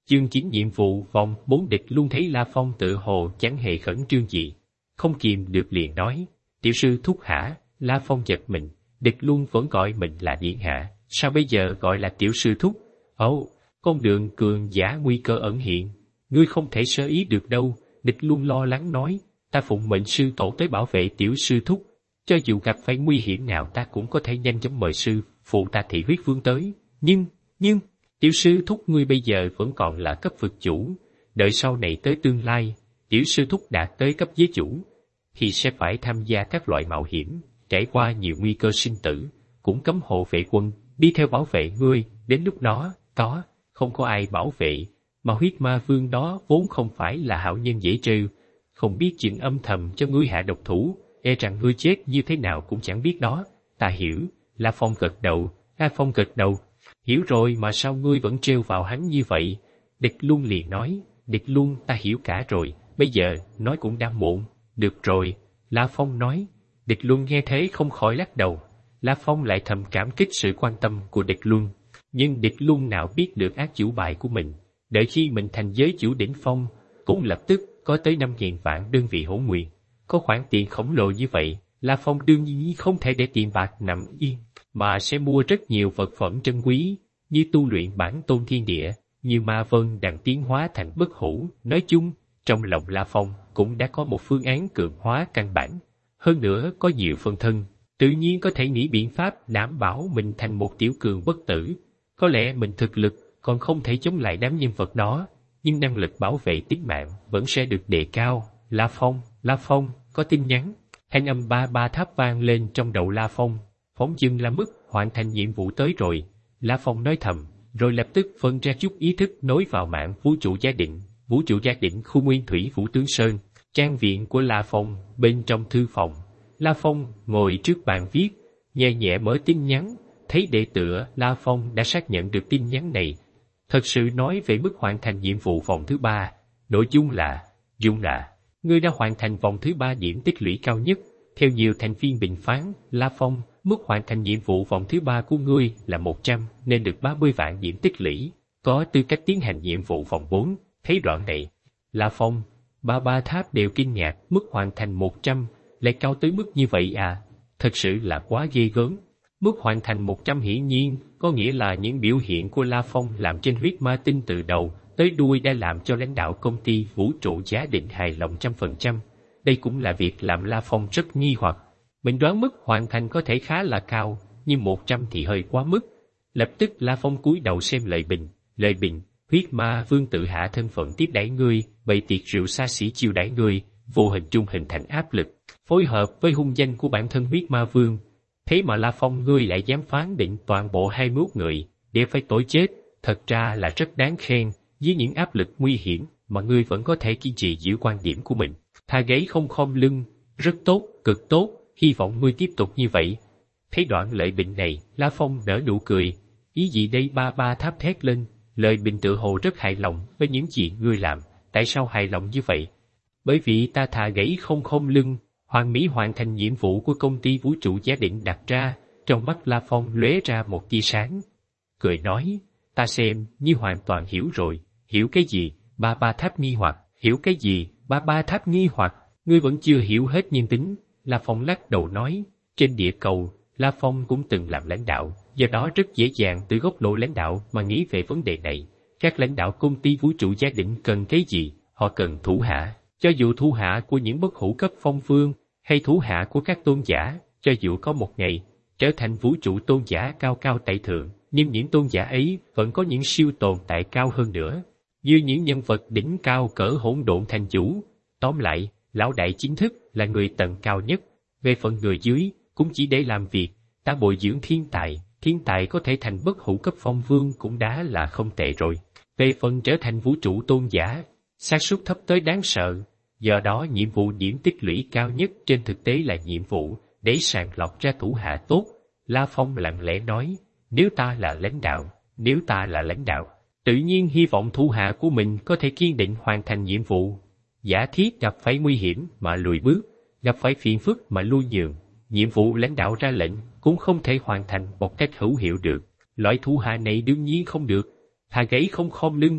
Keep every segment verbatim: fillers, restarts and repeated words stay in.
Chương chín nhiệm vụ vòng bốn. Địch Luân thấy La Phong tự hồ chẳng hề khẩn trương gì, không kìm được liền nói, tiểu sư thúc hả? La Phong giật mình, Địch Luân vẫn gọi mình là điện hạ, sao bây giờ gọi là tiểu sư thúc? Ồ, con đường cường giả nguy cơ ẩn hiện, ngươi không thể sơ ý được đâu. Địch Luân lo lắng nói, ta phụng mệnh sư tổ tới bảo vệ tiểu sư thúc, cho dù gặp phải nguy hiểm nào ta cũng có thể nhanh chóng mời sư phụ ta thị huyết vương tới, nhưng, nhưng, tiểu sư thúc ngươi bây giờ vẫn còn là cấp vực chủ, đợi sau này tới tương lai, tiểu sư thúc đạt tới cấp giới chủ, thì sẽ phải tham gia các loại mạo hiểm, trải qua nhiều nguy cơ sinh tử, cũng cấm hộ vệ quân, đi theo bảo vệ ngươi, đến lúc đó, có, không có ai bảo vệ, mà huyết ma vương đó vốn không phải là hảo nhân dễ trêu, không biết chuyện âm thầm cho ngươi hạ độc thủ, e rằng ngươi chết như thế nào cũng chẳng biết đó. Ta hiểu. La Phong gật đầu. La Phong gật đầu. Hiểu rồi, mà sao ngươi vẫn trêu vào hắn như vậy? Địch Luân liền nói, Địch Luân, ta hiểu cả rồi, bây giờ nói cũng đã muộn. Được rồi, La Phong nói. Địch Luân nghe thế không khỏi lắc đầu. La Phong lại thầm cảm kích sự quan tâm của Địch Luân, nhưng Địch Luân nào biết được ác chủ bài của mình. Đợi khi mình thành giới chủ đỉnh phong, cũng lập tức có tới năm nghìn vạn đơn vị hỗn nguyên. Có khoản tiền khổng lồ như vậy, La Phong đương nhiên không thể để tiền bạc nằm yên, mà sẽ mua rất nhiều vật phẩm trân quý, như tu luyện bản tôn thiên địa, như ma vân đằng tiến hóa thành bất hủ. Nói chung, trong lòng La Phong cũng đã có một phương án cường hóa căn bản. Hơn nữa có nhiều phân thân, tự nhiên có thể nghĩ biện pháp đảm bảo mình thành một tiểu cường bất tử. Có lẽ mình thực lực còn không thể chống lại đám nhân vật đó, nhưng năng lực bảo vệ tính mạng vẫn sẽ được đề cao. La Phong, La Phong, có tin nhắn. Thanh âm ba ba tháp vang lên trong đầu La Phong. Phóng dưng là mức hoàn thành nhiệm vụ tới rồi. La Phong nói thầm, rồi lập tức phân ra chút ý thức nối vào mạng vũ trụ gia định. Vũ trụ gia định khu nguyên thủy Vũ Tướng Sơn, trang viện của La Phong. Bên trong thư phòng, La Phong ngồi trước bàn viết, nhẹ nhẹ mở tin nhắn. Thấy đệ tựa, La Phong đã xác nhận được tin nhắn này. Thật sự nói về mức hoàn thành nhiệm vụ vòng thứ ba. Nội dung là, dung là, ngươi đã hoàn thành vòng thứ ba điểm tích lũy cao nhất. Theo nhiều thành viên bình phán, La Phong, mức hoàn thành nhiệm vụ vòng thứ ba của ngươi là một trăm, nên được ba mươi vạn điểm tích lũy, có tư cách tiến hành nhiệm vụ vòng bốn. Thấy đoạn này, La Phong, ba ba tháp đều kinh ngạc, mức hoàn thành một trăm, lại cao tới mức như vậy à? Thật sự là quá ghê gớm. Mức hoàn thành một trăm hiển nhiên có nghĩa là những biểu hiện của La Phong làm trên huyết ma tinh từ đầu tới đuôi đã làm cho lãnh đạo công ty vũ trụ giá định hài lòng trăm phần trăm. Đây cũng là việc làm La Phong rất nghi hoặc. Mình đoán mức hoàn thành có thể khá là cao, nhưng một trăm thì hơi quá mức. Lập tức La Phong cúi đầu xem lời bình. Lời bình, huyết ma vương tự hạ thân phận tiếp đãi ngươi, bày tiệc rượu xa xỉ chiêu đãi ngươi, vô hình trung hình thành áp lực, phối hợp với hung danh của bản thân huyết ma vương. Thế mà La Phong ngươi lại dám phán định toàn bộ hai mươi mốt người đều phải tội chết, thật ra là rất đáng khen. Với những áp lực nguy hiểm mà ngươi vẫn có thể kiên trì giữ quan điểm của mình, thà gáy không khom lưng, rất tốt, cực tốt, hy vọng ngươi tiếp tục như vậy. Thấy đoạn lợi bình này, La Phong nở nụ cười. Ý gì đây? Ba ba tháp thét lên. Lợi bình tự hồ rất hài lòng với những gì ngươi làm. Tại sao hài lòng như vậy? Bởi vì ta thà gáy không khom lưng, hoàn mỹ hoàn thành nhiệm vụ của công ty vũ trụ giá định đặt ra. Trong mắt La Phong lóe ra một tia sáng, cười nói, ta xem như hoàn toàn hiểu rồi. Hiểu cái gì? Ba ba tháp nghi hoặc. Hiểu cái gì? Ba ba tháp nghi hoặc. Ngươi vẫn chưa hiểu hết nhân tính. La Phong lắc đầu nói, trên địa cầu, La Phong cũng từng làm lãnh đạo, do đó rất dễ dàng từ góc độ lãnh đạo mà nghĩ về vấn đề này. Các lãnh đạo công ty vũ trụ gia định cần cái gì? Họ cần thủ hạ. Cho dù thủ hạ của những bất hủ cấp phong vương, hay thủ hạ của các tôn giả, cho dù có một ngày trở thành vũ trụ tôn giả cao cao tại thượng, nhưng những tôn giả ấy vẫn có những siêu tồn tại cao hơn nữa, như những nhân vật đỉnh cao cỡ hỗn độn thành chủ. Tóm lại, lão đại chính thức là người tầng cao nhất, về phần người dưới cũng chỉ để làm việc. Ta bồi dưỡng thiên tài, thiên tài có thể thành bất hủ cấp phong vương cũng đã là không tệ rồi. Về phần trở thành vũ trụ tôn giả, xác suất thấp tới đáng sợ. Do đó nhiệm vụ điểm tích lũy cao nhất trên thực tế là nhiệm vụ để sàng lọc ra thủ hạ tốt. La Phong lặng lẽ nói, nếu ta là lãnh đạo, nếu ta là lãnh đạo, tự nhiên hy vọng thủ hạ của mình có thể kiên định hoàn thành nhiệm vụ. Giả thiết gặp phải nguy hiểm mà lùi bước, gặp phải phiền phức mà lui nhường, nhiệm vụ lãnh đạo ra lệnh cũng không thể hoàn thành một cách hữu hiệu được. Loại thủ hạ này đương nhiên không được. Thà gáy không khom lưng.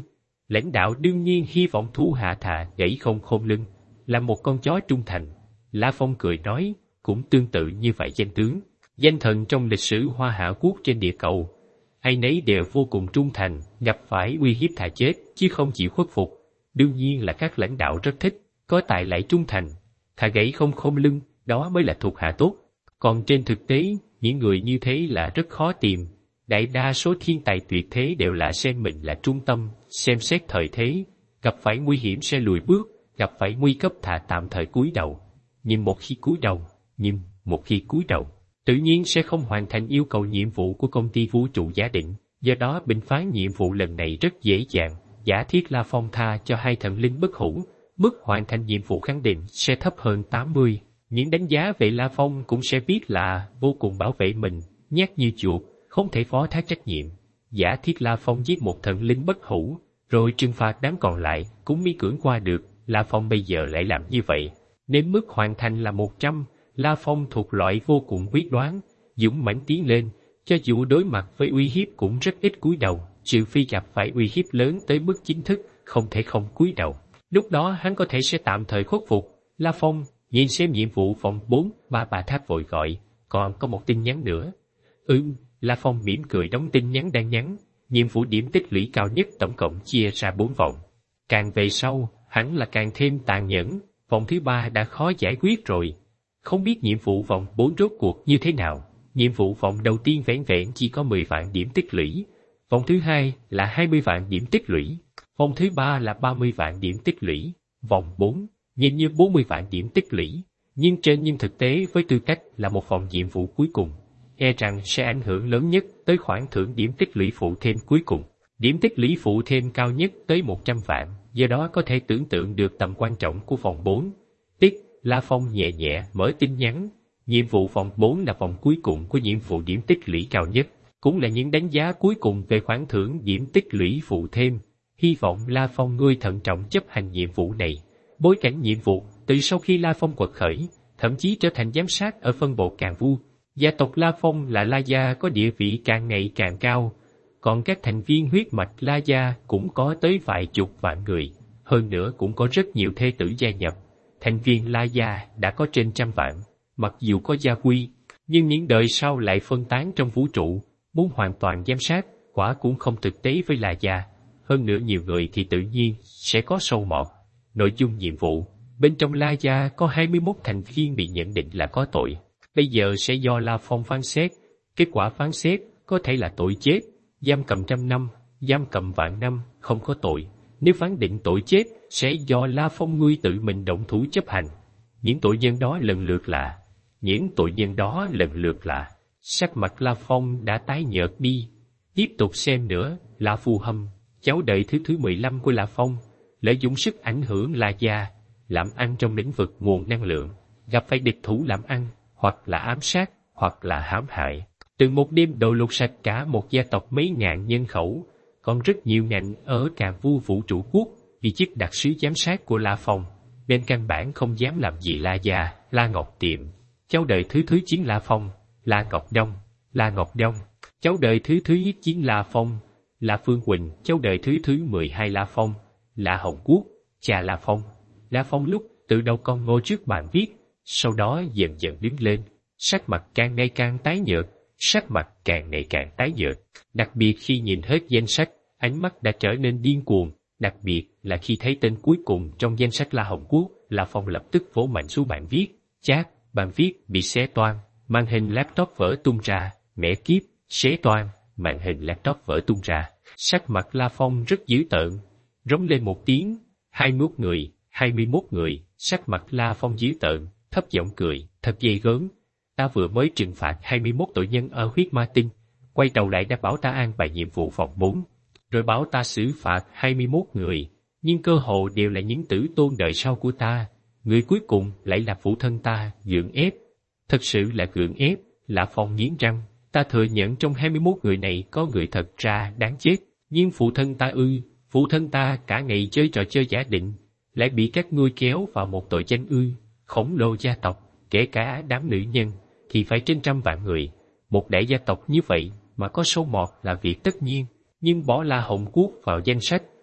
Lãnh đạo đương nhiên hy vọng thủ hạ thà gãy không khôn lưng, là một con chó trung thành. La Phong cười nói, cũng tương tự như vậy danh tướng, danh thần trong lịch sử Hoa Hạ Quốc trên địa cầu. Ai nấy đều vô cùng trung thành, gặp phải uy hiếp thà chết, chứ không chịu khuất phục. Đương nhiên là các lãnh đạo rất thích, có tài lại trung thành, thà gãy không khom lưng, đó mới là thuộc hạ tốt. Còn trên thực tế, những người như thế là rất khó tìm. Đại đa số thiên tài tuyệt thế đều là xem mình là trung tâm, xem xét thời thế, gặp phải nguy hiểm sẽ lùi bước, gặp phải nguy cấp thà tạm thời cúi đầu. Nhưng một khi cúi đầu, nhưng một khi cúi đầu, tự nhiên sẽ không hoàn thành yêu cầu nhiệm vụ của công ty vũ trụ giả định. Do đó bình phán nhiệm vụ lần này rất dễ dàng, giả thiết La Phong tha cho hai thần linh bất hủ, mức hoàn thành nhiệm vụ khẳng định sẽ thấp hơn tám mươi. Những đánh giá về La Phong cũng sẽ biết là vô cùng bảo vệ mình, nhát như chuột, không thể phó thác trách nhiệm. Giả thiết La Phong giết một thần linh bất hủ, rồi trừng phạt đám còn lại cũng miễn cưỡng qua được. La Phong bây giờ lại làm như vậy, nên mức hoàn thành là một trăm. La Phong thuộc loại vô cùng quyết đoán, dũng mãnh tiến lên, cho dù đối mặt với uy hiếp cũng rất ít cúi đầu, trừ phi gặp phải uy hiếp lớn tới mức chính thức, không thể không cúi đầu. Lúc đó hắn có thể sẽ tạm thời khuất phục. La Phong nhìn xem nhiệm vụ phòng bốn, ba bà Thác vội gọi, còn có một tin nhắn nữa. Ừ, La Phong mỉm cười đóng tin nhắn đang nhắn. Nhiệm vụ điểm tích lũy cao nhất tổng cộng chia ra bốn vòng. Càng về sau, hẳn là càng thêm tàn nhẫn. Vòng thứ ba đã khó giải quyết rồi. Không biết nhiệm vụ vòng bốn rốt cuộc như thế nào. Nhiệm vụ vòng đầu tiên vẻn vẹn chỉ có mười vạn điểm tích lũy. Vòng thứ hai là hai mươi vạn điểm tích lũy. Vòng thứ ba là ba mươi vạn điểm tích lũy. Vòng bốn, nhìn như bốn mươi vạn điểm tích lũy. Nhưng trên nhưng thực tế với tư cách là một vòng nhiệm vụ cuối cùng, e rằng sẽ ảnh hưởng lớn nhất tới khoản thưởng điểm tích lũy phụ thêm cuối cùng. Điểm tích lũy phụ thêm cao nhất tới một trăm vạn, do đó có thể tưởng tượng được tầm quan trọng của vòng bốn. Tích, La Phong nhẹ nhẹ mở tin nhắn. Nhiệm vụ vòng bốn là vòng cuối cùng của nhiệm vụ điểm tích lũy cao nhất, cũng là những đánh giá cuối cùng về khoản thưởng điểm tích lũy phụ thêm. Hy vọng La Phong ngươi thận trọng chấp hành nhiệm vụ này. Bối cảnh nhiệm vụ, từ sau khi La Phong quật khởi, thậm chí trở thành giám sát ở phân bộ Càn Vu, gia tộc La Phong là La Gia có địa vị càng ngày càng cao, còn các thành viên huyết mạch La Gia cũng có tới vài chục vạn người, hơn nữa cũng có rất nhiều thê tử gia nhập. Thành viên La Gia đã có trên trăm vạn, mặc dù có gia quy, nhưng những đời sau lại phân tán trong vũ trụ, muốn hoàn toàn giám sát, quả cũng không thực tế với La Gia. Hơn nữa nhiều người thì tự nhiên sẽ có sâu mọt. Nội dung nhiệm vụ, bên trong La Gia có hai mươi mốt thành viên bị nhận định là có tội. Bây giờ sẽ do La Phong phán xét. Kết quả phán xét có thể là tội chết, giam cầm trăm năm, giam cầm vạn năm, không có tội. Nếu phán định tội chết, sẽ do La Phong ngươi tự mình động thủ chấp hành. Những tội nhân đó lần lượt là... Những tội nhân đó lần lượt là... Sắc mặt La Phong đã tái nhợt đi. Tiếp tục xem nữa, La Phu Hâm, cháu đời thứ thứ mười lăm của La Phong, lợi dụng sức ảnh hưởng La Gia, làm ăn trong lĩnh vực nguồn năng lượng, gặp phải địch thủ làm ăn, hoặc là ám sát, hoặc là hãm hại. Từ một đêm đồ lột sạch cả một gia tộc mấy ngàn nhân khẩu, còn rất nhiều ngành ở Càn Vu vũ trụ quốc, vì chức đặc sứ giám sát của La Phong, nên căn bản không dám làm gì La Gia. La Ngọc Tiệm, cháu đời thứ thứ chín La Phong, La Ngọc Đông, La Ngọc Đông, cháu đời thứ thứ chín La Phong, La Phương Quỳnh, cháu đời thứ thứ mười hai La Phong, La Hồng Quốc, cha La Phong. La Phong lúc từ đầu con ngồi trước bàn viết, sau đó dần dần đứng lên, sắc mặt càng ngày càng tái nhợt, sắc mặt càng ngày càng tái nhợt. Đặc biệt khi nhìn hết danh sách, ánh mắt đã trở nên điên cuồng. Đặc biệt là khi thấy tên cuối cùng trong danh sách La Hồng Quốc, La Phong lập tức vỗ mạnh xuống bàn viết. Chát, bàn viết bị xé toang, màn hình laptop vỡ tung ra. Mẹ kiếp, xé toang, màn hình laptop vỡ tung ra. Sắc mặt La Phong rất dữ tợn, rống lên một tiếng. hai mươi mốt người, hai mươi mốt người. Sắc mặt La Phong dữ tợn, thấp giọng cười, thật ghê gớm. Ta vừa mới trừng phạt hai mươi mốt tội nhân ở huyết ma tinh, quay đầu lại đã bảo ta an bài nhiệm vụ vòng bốn, rồi bảo ta xử phạt hai mươi mốt người, nhưng cơ hồ đều là những tử tôn đời sau của ta. Người cuối cùng lại là phụ thân ta, gượng ép. Thật sự là gượng ép. La Phong nghiến răng, ta thừa nhận trong hai mươi mốt người này có người thật ra đáng chết, nhưng phụ thân ta ư, phụ thân ta cả ngày chơi trò chơi giả định, lại bị các ngươi kéo vào một tội danh ư. Khổng lồ gia tộc, kể cả đám nữ nhân, thì phải trên trăm vạn người. Một đại gia tộc như vậy mà có sâu mọt là việc tất nhiên, nhưng bỏ La Hồng Quốc vào danh sách,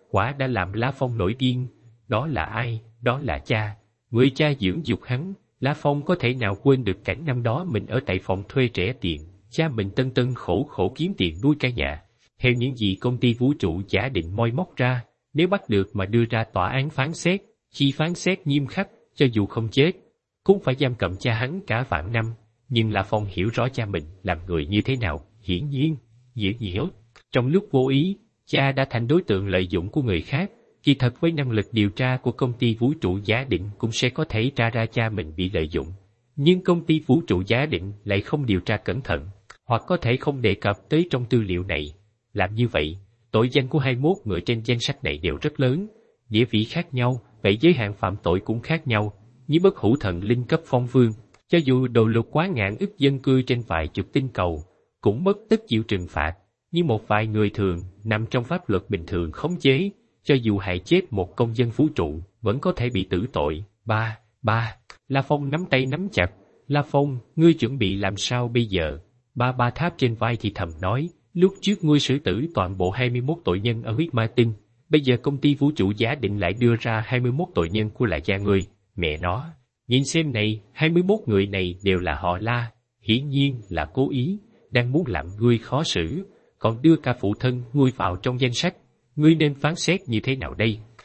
quả đã làm La Phong nổi điên. Đó là ai? Đó là cha. Người cha dưỡng dục hắn. La Phong có thể nào quên được cảnh năm đó mình ở tại phòng thuê rẻ tiền, cha mình tân tân khổ khổ kiếm tiền nuôi cả nhà. Theo những gì công ty vũ trụ giả định moi móc ra, nếu bắt được mà đưa ra tòa án phán xét, khi phán xét nghiêm khắc, cho dù không chết, cũng phải giam cầm cha hắn cả vạn năm. Nhưng La Phong hiểu rõ cha mình làm người như thế nào, hiển nhiên, dễ hiểu. Trong lúc vô ý, cha đã thành đối tượng lợi dụng của người khác. Kỳ thật với năng lực điều tra của công ty vũ trụ giả định cũng sẽ có thể tra ra cha mình bị lợi dụng. Nhưng công ty vũ trụ giả định lại không điều tra cẩn thận, hoặc có thể không đề cập tới trong tư liệu này. Làm như vậy, tội danh của hai mươi mốt người trên danh sách này đều rất lớn, địa vị khác nhau, vậy giới hạn phạm tội cũng khác nhau. Như bất hủ thần linh cấp phong vương, cho dù đồ lục quá ngàn ức dân cư trên vài chục tinh cầu, cũng mất tất chịu trừng phạt. Như một vài người thường nằm trong pháp luật bình thường khống chế, cho dù hại chết một công dân vũ trụ, vẫn có thể bị tử tội. Ba, ba, La Phong nắm tay nắm chặt. La Phong, ngươi chuẩn bị làm sao bây giờ? Ba ba tháp trên vai thì thầm nói, lúc trước ngươi xử tử toàn bộ hai mươi mốt tội nhân ở huyết ma tinh, bây giờ công ty vũ trụ giả định lại đưa ra hai mươi mốt tội nhân của lại gia ngươi. Mẹ nó, nhìn xem này, hai mươi mốt người này đều là họ La, hiển nhiên là cố ý, đang muốn làm ngươi khó xử, còn đưa cả phụ thân ngươi vào trong danh sách. Ngươi nên phán xét như thế nào đây?